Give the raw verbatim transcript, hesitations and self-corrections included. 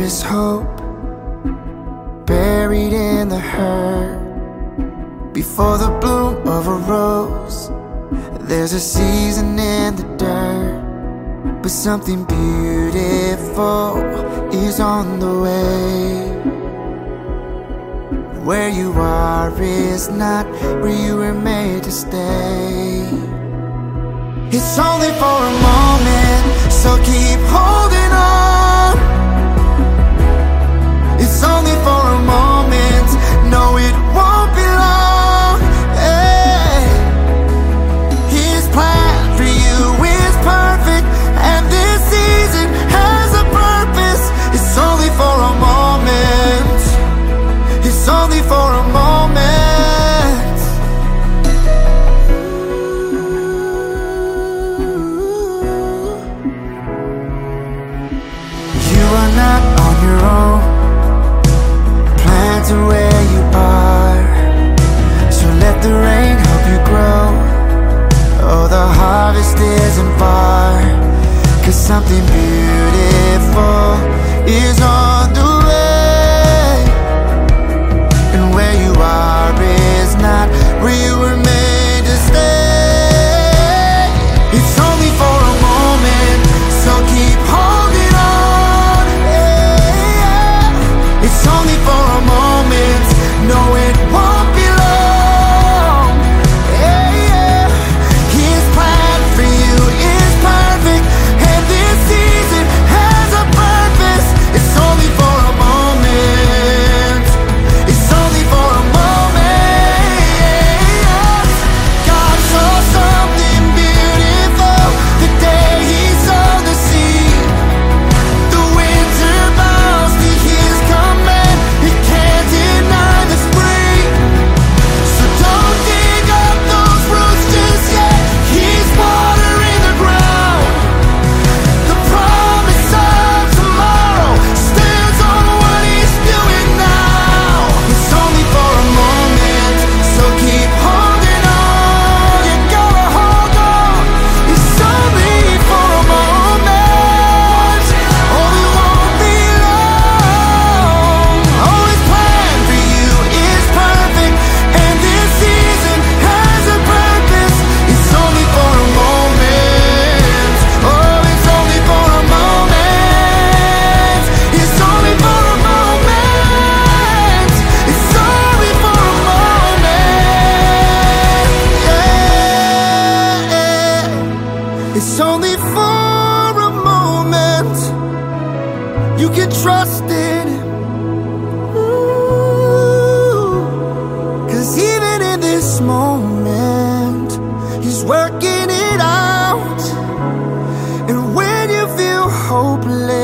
is hope buried in the hurt. Before the bloom of a rose, there's a season in the dirt. But something beautiful is on the way. Where you are is not where you were made to stay. It's only for a moment, so keep holding on. It's only for a moment, no it won't be long. Hey. His plan for you is perfect, and this season has a purpose. It's only for a moment. It's only for a moment. You are not on your own. Plans are where you are, so let the rain help you grow. Oh, the harvest isn't far, 'cause something beautiful is on the way. And where you are is not where you were made to stay. It's only for a moment, so keep holding on. Yeah. It's only for a moment, no it won't be long. Yeah, yeah. His plan for you is perfect, and this season has a purpose. It's only for a moment. It's only for a moment. God saw something beautiful the day he saw the sea. The winter bows to his command, it can't deny the spring. So don't dig up those roots just yet, he's watering the ground. The promise of tomorrow stands on what he's doing now. It's only for a moment, so keep holding on. You gotta hold on. It's only for a moment. Oh, it won't be long. Oh, his plan for you is perfect, and this season has a purpose. It's only for a moment. Oh, it's only for a moment. It's only for a moment. It's only for a moment. Yeah. It's only for a moment. You can trust in him. Ooh. 'Cause even in this moment, he's working it out. And when you feel hopeless,